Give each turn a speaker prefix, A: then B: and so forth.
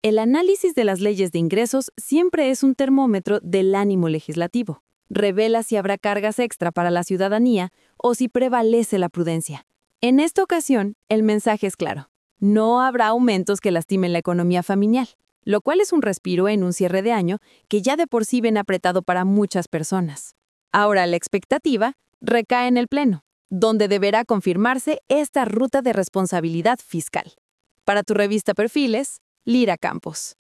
A: El análisis de las leyes de ingresos siempre es un termómetro del ánimo legislativo. Revela si habrá cargas extra para la ciudadanía o si prevalece la prudencia. En esta ocasión, el mensaje es claro. No habrá aumentos que lastimen la economía familiar, lo cual es un respiro en un cierre de año que ya de por sí ven apretado para muchas personas. Ahora la expectativa recae en el Pleno, donde deberá confirmarse esta ruta de responsabilidad fiscal. Para tu revista Perfiles, Lira Campos.